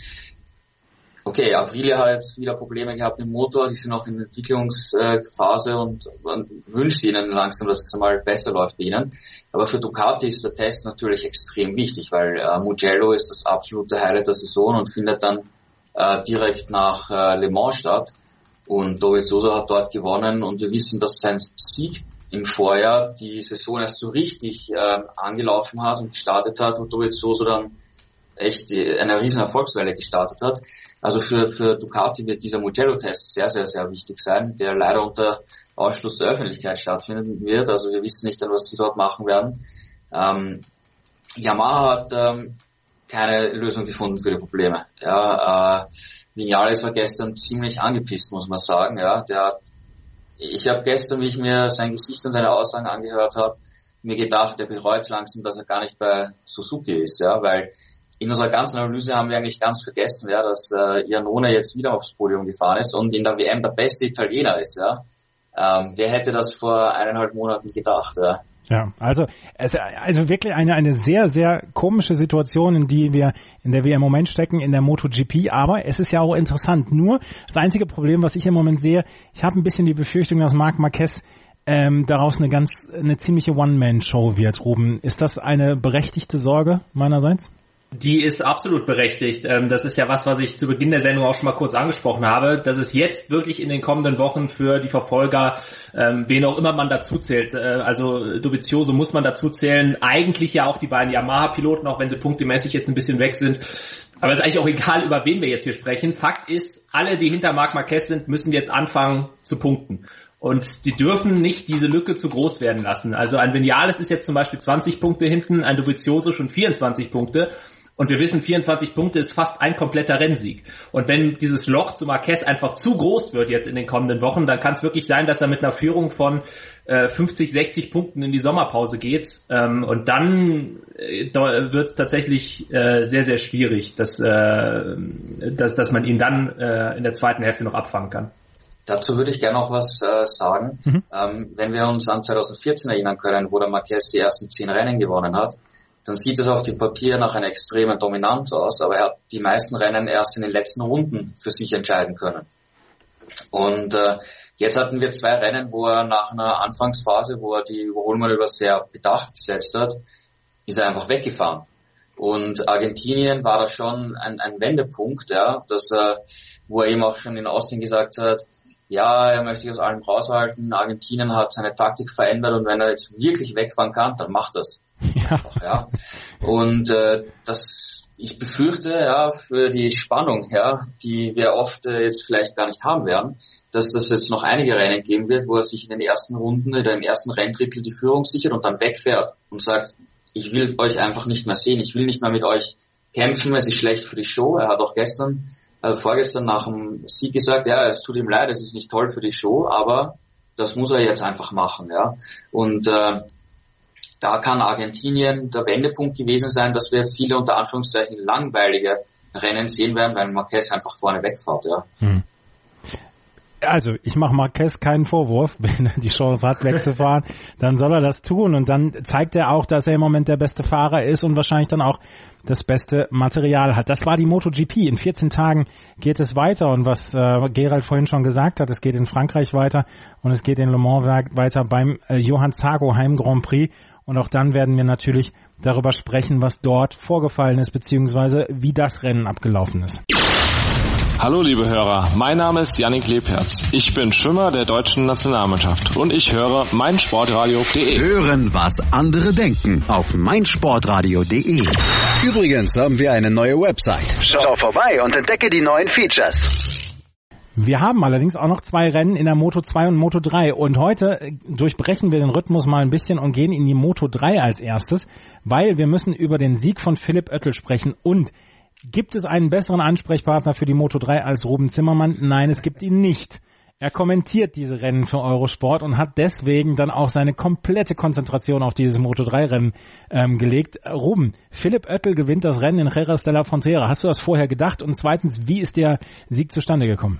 D: Okay, Aprilia hat jetzt wieder Probleme gehabt mit dem Motor, die sind noch in der Entwicklungsphase und man wünscht ihnen langsam, dass es einmal besser läuft bei ihnen. Aber für Ducati ist der Test natürlich extrem wichtig, weil äh, Mugello ist das absolute Highlight der Saison und findet dann äh, direkt nach äh, Le Mans statt. Und Dovizioso hat dort gewonnen und wir wissen, dass sein Sieg im Vorjahr die Saison erst so richtig äh, angelaufen hat und gestartet hat und Dovizioso dann echt die, eine riesen Erfolgswelle gestartet hat. Also für, für Ducati wird dieser Mugello-Test sehr, sehr, sehr wichtig sein, der leider unter Ausschluss der Öffentlichkeit stattfinden wird. Also wir wissen nicht, was sie dort machen werden. Ähm, Yamaha hat ähm, keine Lösung gefunden für die Probleme. Ja, äh, Vinales war gestern ziemlich angepisst, muss man sagen. Ja, der hat Ich habe gestern, wie ich mir sein Gesicht und seine Aussagen angehört habe, mir gedacht, er bereut langsam, dass er gar nicht bei Suzuki ist, ja, weil in unserer ganzen Analyse haben wir eigentlich ganz vergessen, ja, dass äh, Iannone jetzt wieder aufs Podium gefahren ist und in der W M der beste Italiener ist, ja. Ähm, wer hätte das vor eineinhalb Monaten gedacht, ja.
C: Ja, also es, also wirklich eine eine sehr, sehr komische Situation, in die wir in der W M im Moment stecken, in der MotoGP, aber es ist ja auch interessant. Nur das einzige Problem, was ich im Moment sehe, ich habe ein bisschen die Befürchtung, dass Marc Marquez ähm, daraus eine ganz, eine ziemliche One-Man-Show wird, Ruben. Ist das eine berechtigte Sorge meinerseits?
E: Die ist absolut berechtigt. Das ist ja was, was ich zu Beginn der Sendung auch schon mal kurz angesprochen habe, dass es jetzt wirklich in den kommenden Wochen für die Verfolger, wen auch immer man dazu zählt, also Dovizioso muss man dazu zählen, eigentlich ja auch die beiden Yamaha-Piloten, auch wenn sie punktemäßig jetzt ein bisschen weg sind. Aber es ist eigentlich auch egal, über wen wir jetzt hier sprechen. Fakt ist, alle, die hinter Marc Marquez sind, müssen jetzt anfangen zu punkten. Und die dürfen nicht diese Lücke zu groß werden lassen. Also ein Vinales ist jetzt zum Beispiel zwanzig Punkte hinten, ein Dovizioso schon vierundzwanzig Punkte. Und wir wissen, vierundzwanzig Punkte ist fast ein kompletter Rennsieg. Und wenn dieses Loch zu Marquez einfach zu groß wird jetzt in den kommenden Wochen, dann kann es wirklich sein, dass er mit einer Führung von äh, fünfzig, sechzig Punkten in die Sommerpause geht. Ähm, und dann äh, wird es tatsächlich äh, sehr, sehr schwierig, dass, äh, dass, dass man ihn dann äh, in der zweiten Hälfte noch abfangen kann.
D: Dazu würde ich gerne noch was äh, sagen. Mhm. Ähm, wenn wir uns an zwanzig vierzehn erinnern können, wo der Marquez die ersten zehn Rennen gewonnen hat, dann sieht es auf dem Papier nach einer extremen Dominanz aus, aber er hat die meisten Rennen erst in den letzten Runden für sich entscheiden können. Und äh, jetzt hatten wir zwei Rennen, wo er nach einer Anfangsphase, wo er die Überholmanöver sehr bedacht gesetzt hat, ist er einfach weggefahren. Und Argentinien war da schon ein, ein Wendepunkt, ja, dass er, wo er eben auch schon in Austin gesagt hat, ja, er möchte sich aus allem raushalten. Argentinien hat seine Taktik verändert und wenn er jetzt wirklich wegfahren kann, dann macht das. Ja. ja. Und äh, das, ich befürchte, ja, für die Spannung, ja, die wir oft äh, jetzt vielleicht gar nicht haben werden, dass das jetzt noch einige Rennen geben wird, wo er sich in den ersten Runden oder im ersten Renndrittel die Führung sichert und dann wegfährt und sagt, ich will euch einfach nicht mehr sehen, ich will nicht mehr mit euch kämpfen, es ist schlecht für die Show. Er hat auch gestern Also vorgestern nach dem Sieg gesagt, ja, es tut ihm leid, es ist nicht toll für die Show, aber das muss er jetzt einfach machen, ja. Und äh, da kann Argentinien der Wendepunkt gewesen sein, dass wir viele unter Anführungszeichen langweilige Rennen sehen werden, weil Marquez einfach vorne wegfährt, ja. Hm.
C: Also ich mache Marquez keinen Vorwurf, wenn er die Chance hat, wegzufahren, dann soll er das tun und dann zeigt er auch, dass er im Moment der beste Fahrer ist und wahrscheinlich dann auch das beste Material hat. Das war die MotoGP. In vierzehn Tagen geht es weiter und was äh, Gerald vorhin schon gesagt hat, es geht in Frankreich weiter und es geht in Le Mans weiter beim äh, Johann Zarco Heim Grand Prix und auch dann werden wir natürlich darüber sprechen, was dort vorgefallen ist, beziehungsweise wie das Rennen abgelaufen ist.
I: Hallo liebe Hörer, mein Name ist Yannick Lebherz. Ich bin Schwimmer der deutschen Nationalmannschaft und ich höre meinsportradio punkt de.
B: Hören, was andere denken auf meinsportradio punkt de. Übrigens haben wir eine neue Website. Schau vorbei und entdecke die neuen Features.
C: Wir haben allerdings auch noch zwei Rennen in der Moto zwei und Moto drei und heute durchbrechen wir den Rhythmus mal ein bisschen und gehen in die Moto drei als erstes, weil wir müssen über den Sieg von Philipp Oettel sprechen und gibt es einen besseren Ansprechpartner für die Moto drei als Ruben Zimmermann? Nein, es gibt ihn nicht. Er kommentiert diese Rennen für Eurosport und hat deswegen dann auch seine komplette Konzentration auf dieses Moto drei Rennen ähm, gelegt. Ruben, Philipp Oettel gewinnt das Rennen in Jerez de la Frontera. Hast du das vorher gedacht? Und zweitens, wie ist der Sieg zustande gekommen?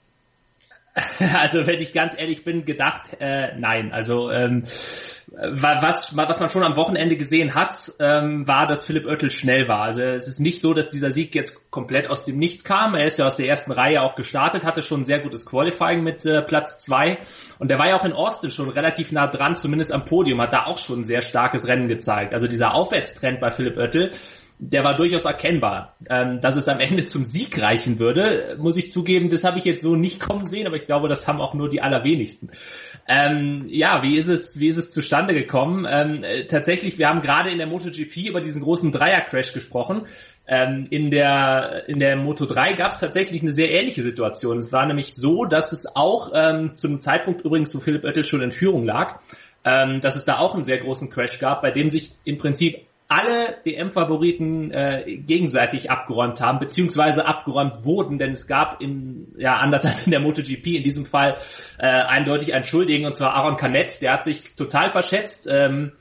E: Also wenn ich ganz ehrlich bin, gedacht, äh, nein. Also ähm, was, was man schon am Wochenende gesehen hat, ähm, war, dass Philipp Oettel schnell war. Also es ist nicht so, dass dieser Sieg jetzt komplett aus dem Nichts kam. Er ist ja aus der ersten Reihe auch gestartet, hatte schon ein sehr gutes Qualifying mit äh, Platz zwei. Und der war ja auch in Austin schon relativ nah dran, zumindest am Podium, hat da auch schon ein sehr starkes Rennen gezeigt. Also dieser Aufwärtstrend bei Philipp Oettel, der war durchaus erkennbar. Ähm, dass es am Ende zum Sieg reichen würde, muss ich zugeben, das habe ich jetzt so nicht kommen sehen, aber ich glaube, das haben auch nur die allerwenigsten. Ähm, ja, wie ist es, wie ist es zustande gekommen? Ähm, äh, tatsächlich, wir haben gerade in der MotoGP über diesen großen Dreier-Crash gesprochen. Ähm, in der, in der Moto drei gab es tatsächlich eine sehr ähnliche Situation. Es war nämlich so, dass es auch ähm, zum Zeitpunkt übrigens, wo Philipp Oettel schon in Führung lag, ähm, dass es da auch einen sehr großen Crash gab, bei dem sich im Prinzip alle D M-Favoriten äh, gegenseitig abgeräumt haben, beziehungsweise abgeräumt wurden, denn es gab in, ja, anders als in der MotoGP, in diesem Fall äh, eindeutig einen Schuldigen, und zwar Aron Canet, der hat sich total verschätzt, ähm,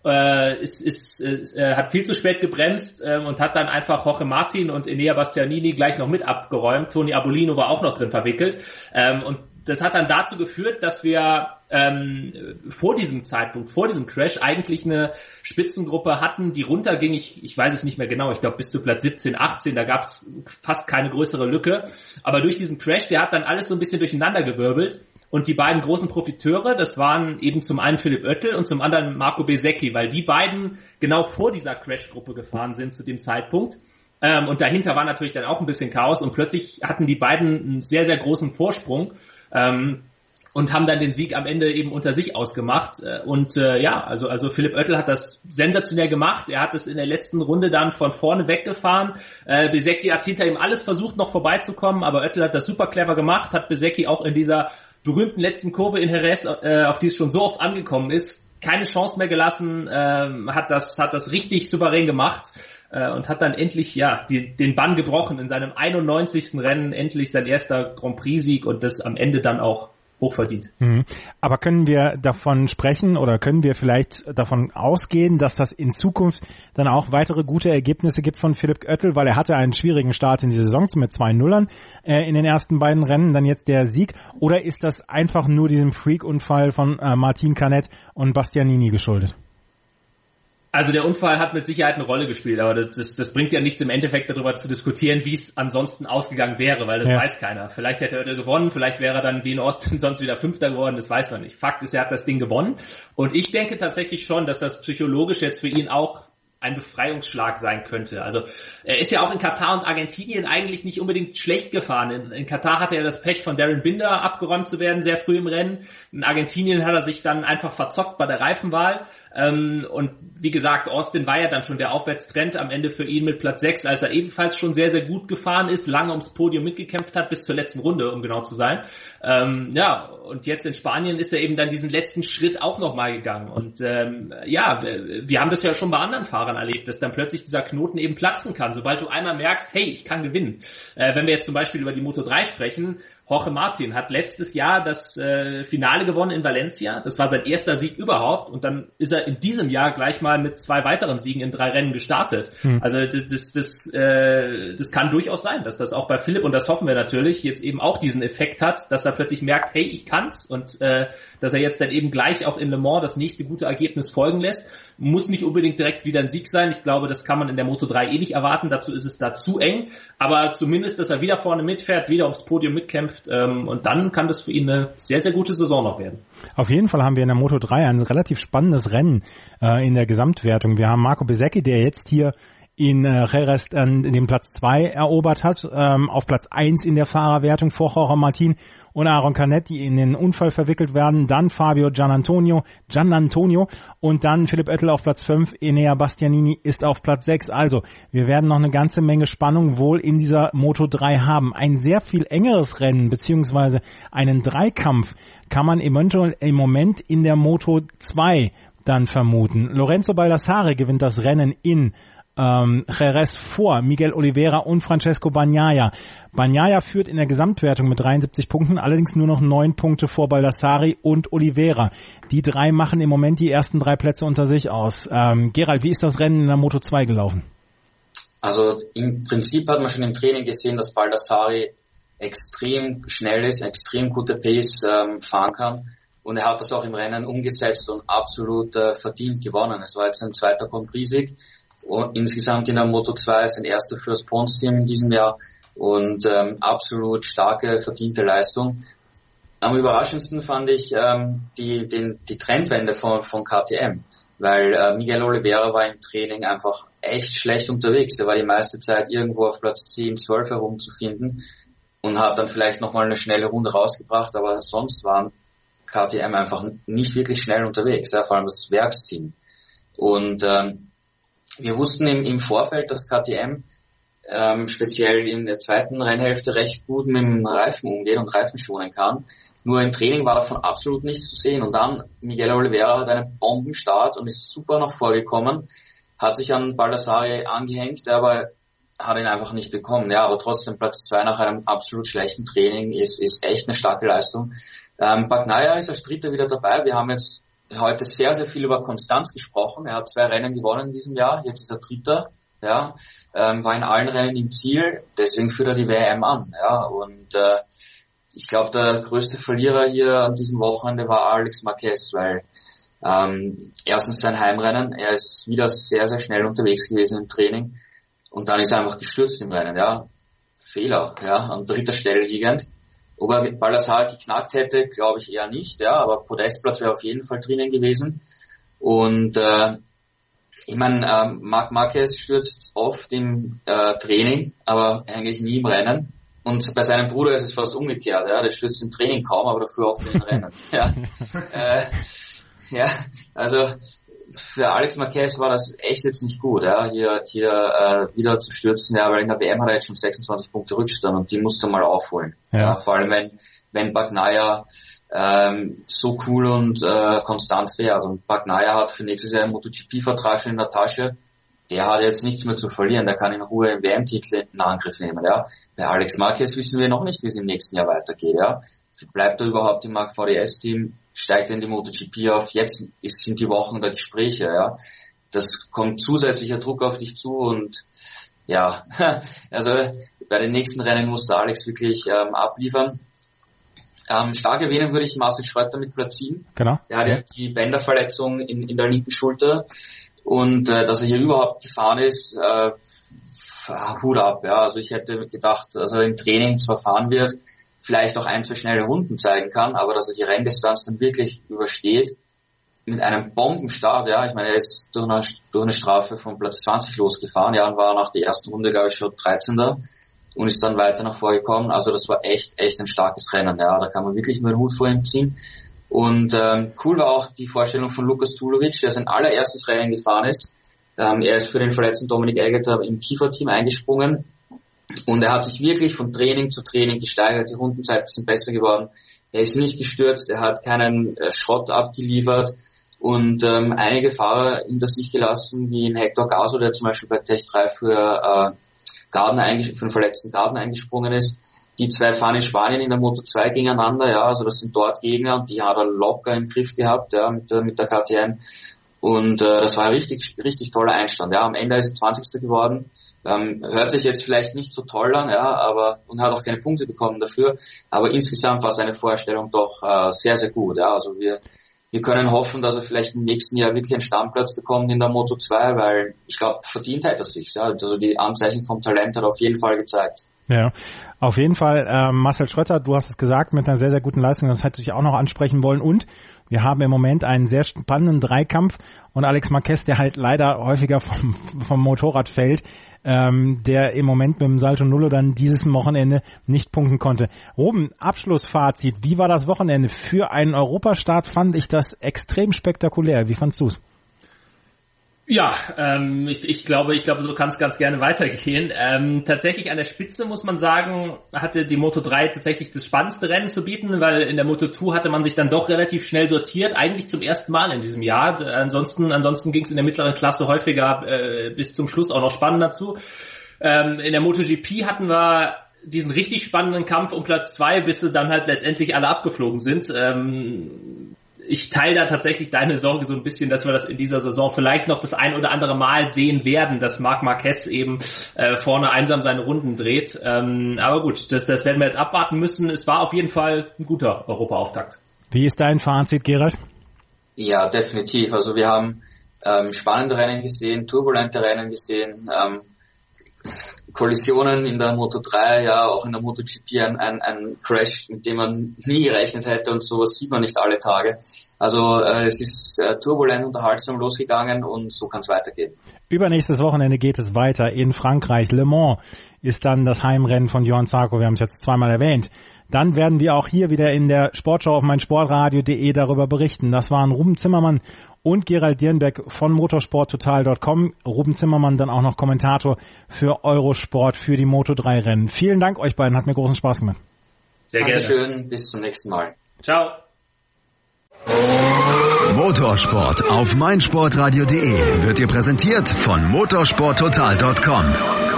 E: äh, ist, ist, ist, äh, hat viel zu spät gebremst äh, und hat dann einfach Jorge Martin und Enea Bastianini gleich noch mit abgeräumt. Toni Arbolino war auch noch drin verwickelt. Ähm, und das hat dann dazu geführt, dass wir ähm, vor diesem Zeitpunkt, vor diesem Crash eigentlich eine Spitzengruppe hatten, die runterging, ich, ich weiß es nicht mehr genau, ich glaube bis zu Platz siebzehn, achtzehn, da gab es fast keine größere Lücke. Aber durch diesen Crash, der hat dann alles so ein bisschen durcheinandergewirbelt. Und die beiden großen Profiteure, das waren eben zum einen Philipp Oettel und zum anderen Marco Bezzecchi, weil die beiden genau vor dieser Crash-Gruppe gefahren sind zu dem Zeitpunkt. Ähm, und dahinter war natürlich dann auch ein bisschen Chaos und plötzlich hatten die beiden einen sehr, sehr großen Vorsprung. Ähm, und haben dann den Sieg am Ende eben unter sich ausgemacht. Und äh, ja, also also Philipp Oettel hat das sensationell gemacht. Er hat es in der letzten Runde dann von vorne weggefahren. Äh, Bezzecchi hat hinter ihm alles versucht, noch vorbeizukommen, aber Oettel hat das super clever gemacht, hat Bezzecchi auch in dieser berühmten letzten Kurve in Jerez, äh, auf die es schon so oft angekommen ist, keine Chance mehr gelassen, äh, hat das hat das richtig souverän gemacht. Und hat dann endlich ja die, den Bann gebrochen in seinem einundneunzigsten Rennen, endlich sein erster Grand Prix-Sieg und das am Ende dann auch hochverdient.
C: Mhm. Aber können wir davon sprechen oder können wir vielleicht davon ausgehen, dass das in Zukunft dann auch weitere gute Ergebnisse gibt von Philipp Oettel, weil er hatte einen schwierigen Start in die Saison mit zwei Nullern äh, in den ersten beiden Rennen, dann jetzt der Sieg, oder ist das einfach nur diesem Freak-Unfall von äh, Martin Canet und Bastianini geschuldet?
E: Also der Unfall hat mit Sicherheit eine Rolle gespielt, aber das, das, das bringt ja nichts im Endeffekt darüber zu diskutieren, wie es ansonsten ausgegangen wäre, weil das ja. weiß keiner. Vielleicht hätte er gewonnen, vielleicht wäre er dann wie in Austin sonst wieder Fünfter geworden, das weiß man nicht. Fakt ist, er hat das Ding gewonnen und ich denke tatsächlich schon, dass das psychologisch jetzt für ihn auch ein Befreiungsschlag sein könnte. Also er ist ja auch in Katar und Argentinien eigentlich nicht unbedingt schlecht gefahren. In, in Katar hatte er das Pech, von Darren Binder abgeräumt zu werden, sehr früh im Rennen. In Argentinien hat er sich dann einfach verzockt bei der Reifenwahl. Ähm, und wie gesagt, Austin war ja dann schon der Aufwärtstrend am Ende für ihn mit Platz sechs, als er ebenfalls schon sehr, sehr gut gefahren ist, lange ums Podium mitgekämpft hat, bis zur letzten Runde, um genau zu sein. Ähm, ja, und jetzt in Spanien ist er eben dann diesen letzten Schritt auch nochmal gegangen. Und ähm, ja, wir haben das ja schon bei anderen Fahrern erlebt, dass dann plötzlich dieser Knoten eben platzen kann, sobald du einmal merkst, hey, ich kann gewinnen. Äh, wenn wir jetzt zum Beispiel über die Moto drei sprechen, Jorge Martin hat letztes Jahr das äh, Finale gewonnen in Valencia. Das war sein erster Sieg überhaupt und dann ist er in diesem Jahr gleich mal mit zwei weiteren Siegen in drei Rennen gestartet. Hm. Also das, das, das, äh, das kann durchaus sein, dass das auch bei Philipp, und das hoffen wir natürlich, jetzt eben auch diesen Effekt hat, dass er plötzlich merkt, hey, ich kann's, und äh, dass er jetzt dann eben gleich auch in Le Mans das nächste gute Ergebnis folgen lässt. Muss nicht unbedingt direkt wieder ein Sieg sein. Ich glaube, das kann man in der Moto drei eh nicht erwarten. Dazu ist es da zu eng. Aber zumindest, dass er wieder vorne mitfährt, wieder aufs Podium mitkämpft. Ähm, und dann kann das für ihn eine sehr, sehr gute Saison noch werden. Auf jeden Fall haben wir in der Moto drei ein relativ spannendes Rennen äh, in der Gesamtwertung. Wir haben Marco Bezzecchi, der jetzt hier in äh, Jerez äh, den Platz zwei erobert hat, ähm, auf Platz eins in der Fahrerwertung vor Jorge Martin und Aaron Canet, die in den Unfall verwickelt werden, dann Fabio Gianantonio, Gianantonio und dann Philipp Oettel auf Platz fünf, Enea Bastianini ist auf Platz sechs. Also, wir werden noch eine ganze Menge Spannung wohl in dieser Moto drei haben. Ein sehr viel engeres Rennen, beziehungsweise einen Dreikampf kann man eventuell im Moment in der Moto zwei dann vermuten. Lorenzo Baldassarri gewinnt das Rennen in Ähm, Jerez vor Miguel Oliveira und Francesco Bagnaia. Bagnaia führt in der Gesamtwertung mit dreiundsiebzig Punkten, allerdings nur noch neun Punkte vor Baldassarri und Oliveira. Die drei machen im Moment die ersten drei Plätze unter sich aus. Ähm, Gerald, wie ist das Rennen in der Moto zwei gelaufen?
D: Also im Prinzip hat man schon im Training gesehen, dass Baldassarri extrem schnell ist, extrem gute Pace ähm, fahren kann. Und er hat das auch im Rennen umgesetzt und absolut äh, verdient gewonnen. Es war jetzt ein zweiter Grand Prix-Sieg. Und insgesamt in der Moto zwei ist ein erster fürs Pons-Team in diesem Jahr und ähm, absolut starke, verdiente Leistung. Am überraschendsten fand ich ähm, die, den, die Trendwende von, von K T M, weil äh, Miguel Oliveira war im Training einfach echt schlecht unterwegs. Er war die meiste Zeit irgendwo auf Platz zehn, zwölf herumzufinden und hat dann vielleicht nochmal eine schnelle Runde rausgebracht, aber sonst waren K T M einfach nicht wirklich schnell unterwegs, ja, vor allem das Werksteam. Und ähm, wir wussten im, im Vorfeld, dass K T M ähm, speziell in der zweiten Rennhälfte recht gut mit dem Reifen umgeht und Reifen schonen kann. Nur im Training war davon absolut nichts zu sehen. Und dann, Miguel Oliveira hat einen Bombenstart und ist super nach vorgekommen, hat sich an Baldassarri angehängt, aber hat ihn einfach nicht bekommen. Ja, aber trotzdem Platz zwei nach einem absolut schlechten Training ist, ist echt eine starke Leistung. Ähm, Bagnaia ist als Dritter wieder dabei. Wir haben jetzt heute sehr, sehr viel über Konstanz gesprochen. Er hat zwei Rennen gewonnen in diesem Jahr. Jetzt ist er Dritter, ja, ähm, war in allen Rennen im Ziel. Deswegen führt er die W M an, ja. Und äh, ich glaube, der größte Verlierer hier an diesem Wochenende war Alex Marquez, weil ähm, erstens sein Heimrennen, er ist wieder sehr, sehr schnell unterwegs gewesen im Training und dann ist er einfach gestürzt im Rennen, ja. Fehler, ja, an dritter Stelle liegend. Ob er mit Baldassarri geknackt hätte, glaube ich eher nicht, ja, aber Podestplatz wäre auf jeden Fall drinnen gewesen. Und äh, ich meine, äh, Marc Marquez stürzt oft im äh, Training, aber eigentlich nie im Rennen. Und bei seinem Bruder ist es fast umgekehrt, ja, der stürzt im Training kaum, aber dafür oft in den Rennen. Ja, äh, ja, also für Alex Marquez war das echt jetzt nicht gut, ja, hier hier äh, wieder zu stürzen, ja, weil in der W M hat er jetzt schon sechsundzwanzig Punkte Rückstand und die musste er mal aufholen. Ja. Ja, vor allem wenn wenn Bagnaia ähm, so cool und äh, konstant fährt und Bagnaia hat für nächstes Jahr einen MotoGP-Vertrag schon in der Tasche. Der hat jetzt nichts mehr zu verlieren, der kann in Ruhe einen W M-Titel in Angriff nehmen, ja. Bei Alex Marquez wissen wir noch nicht, wie es im nächsten Jahr weitergeht, ja. bleibt er überhaupt im Marc V D S-Team, steigt er in die MotoGP auf, jetzt ist, sind die Wochen der Gespräche, ja. Das kommt zusätzlicher Druck auf dich zu und ja, also bei den nächsten Rennen muss der Alex wirklich ähm, abliefern. Ähm, stark erwähnen würde ich Marcel Schrötter mit Platz sieben.
C: Genau.
D: Er hat ja die Bänderverletzung in, in der linken Schulter und äh, dass er hier überhaupt gefahren ist, äh, Hut ab. Ja. Also ich hätte gedacht, dass er im Training zwar fahren wird, vielleicht auch ein, zwei schnelle Runden zeigen kann, aber dass er die Renndistanz dann wirklich übersteht mit einem Bombenstart. Ja, ich meine, er ist durch eine, durch eine Strafe von Platz zwanzig losgefahren, ja, und war nach der ersten Runde, glaube ich, schon dreizehnter und ist dann weiter nach vorgekommen. Also das war echt, echt ein starkes Rennen. Ja, da kann man wirklich nur den Hut vor ihm ziehen. Und ähm, cool war auch die Vorstellung von Lukas Tulovic, der sein allererstes Rennen gefahren ist. Ähm, er ist für den verletzten Dominik Egeter im Kiefer-Team eingesprungen und er hat sich wirklich von Training zu Training gesteigert. Die Rundenzeiten sind besser geworden. Er ist nicht gestürzt, er hat keinen äh, Schrott abgeliefert und ähm, einige Fahrer hinter sich gelassen, wie in Hector Gaso, der zum Beispiel bei Tech drei für äh, Gardner einges- für den verletzten Gardner eingesprungen ist. Die zwei fahren in Spanien in der Moto zwei gegeneinander, ja, also das sind dort Gegner und die hat er locker im Griff gehabt, ja, mit der, mit der K T M. Und äh, das war ein richtig, richtig toller Einstand, ja. Am Ende ist er zwanzigster geworden. Ähm, hört sich jetzt vielleicht nicht so toll an, ja, aber und hat auch keine Punkte bekommen dafür. Aber insgesamt war seine Vorstellung doch äh, sehr, sehr gut, ja. Also wir wir können hoffen, dass er vielleicht im nächsten Jahr wirklich einen Stammplatz bekommt in der Moto zwei, weil ich glaube, verdient hätte er sich, ja. Also die Anzeichen vom Talent hat er auf jeden Fall gezeigt.
C: Ja, auf jeden Fall, äh, Marcel Schrötter, du hast es gesagt, mit einer sehr, sehr guten Leistung, das hätte ich auch noch ansprechen wollen und wir haben im Moment einen sehr spannenden Dreikampf und Alex Marquez, der halt leider häufiger vom, vom Motorrad fällt, ähm, der im Moment mit dem Salto Nullo dann dieses Wochenende nicht punkten konnte. Ruben, Abschlussfazit, wie war das Wochenende? Für einen Europastart fand ich das extrem spektakulär. Wie fandst du's?
E: Ja, ähm, ich, ich glaube, ich glaube, so kann es ganz gerne weitergehen. Ähm, tatsächlich an der Spitze muss man sagen, hatte die Moto drei tatsächlich das spannendste Rennen zu bieten, weil in der Moto zwei hatte man sich dann doch relativ schnell sortiert, eigentlich zum ersten Mal in diesem Jahr. Ansonsten, ansonsten ging es in der mittleren Klasse häufiger äh, bis zum Schluss auch noch spannender zu. Ähm, in der MotoGP hatten wir diesen richtig spannenden Kampf um Platz zwei, bis sie dann halt letztendlich alle abgeflogen sind. Ähm, Ich teile da tatsächlich deine Sorge so ein bisschen, dass wir das in dieser Saison vielleicht noch das ein oder andere Mal sehen werden, dass Marc Marquez eben äh, vorne einsam seine Runden dreht. Ähm, aber gut, das, das werden wir jetzt abwarten müssen. Es war auf jeden Fall ein guter Europaauftakt.
C: Wie ist dein Fazit, Gerald?
D: Ja, definitiv. Also wir haben ähm, spannende Rennen gesehen, turbulente Rennen gesehen, ähm, Kollisionen in der Moto drei, ja, auch in der MotoGP ein, ein, ein Crash, mit dem man nie gerechnet hätte und sowas sieht man nicht alle Tage. Also äh, es ist äh, turbulent unterhaltsam losgegangen und so kann es weitergehen. Übernächstes
C: Wochenende geht es weiter in Frankreich. Le Mans ist dann das Heimrennen von Johann Zarco, wir haben es jetzt zweimal erwähnt. Dann werden wir auch hier wieder in der Sportschau auf meinsportradio punkt de darüber berichten. Das waren Ruben Zimmermann und Gerald Dierenbeck von motorsporttotal punkt com. Ruben Zimmermann dann auch noch Kommentator für Eurosport für die Moto drei Rennen. Vielen Dank euch beiden, hat mir großen Spaß gemacht.
D: Sehr gerne. Dankeschön, bis zum nächsten Mal.
E: Ciao.
B: Motorsport auf meinsportradio punkt de wird dir präsentiert von motorsporttotal punkt com.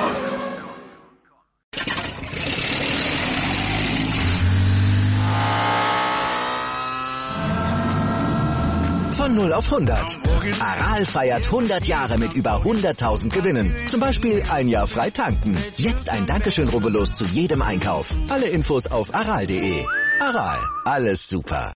A: Von null auf hundert. Aral feiert hundert Jahre mit über hunderttausend Gewinnen. Zum Beispiel ein Jahr frei tanken. Jetzt ein Dankeschön, rubbellos zu jedem Einkauf. Alle Infos auf aral punkt de. Aral, alles super.